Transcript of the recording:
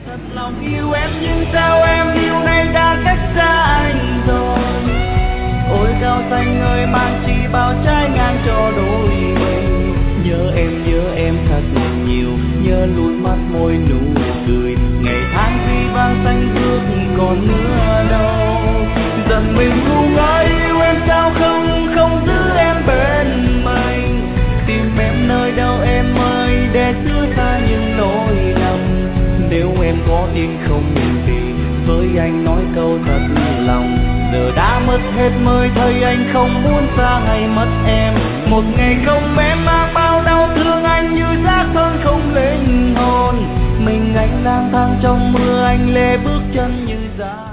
Thật lòng yêu em nhưng sao em yêu nay đã cách xa anh rồi. Ôi cao xanh ơi mang chi bao trái ngang cho đôi mình. Nhớ em thật nhiều, nhớ luôn mắt môi nụ cười. Ngày tháng khi vang xanh bước còn nữa đâu. Dần mình ngu ngơ yêu em sao không giữ em bên mình. Tìm em nơi đâu em ơi để xưa xa những nỗi lầm. Nếu em có tin không thì với anh nói câu thật lòng. Giờ đã mất hết mới thấy anh không muốn xa hay mất em. Một ngày không em mang bao đau thương anh như xác thân không linh hồn. Mình anh lang thang trong mưa anh lê bước chân như giá.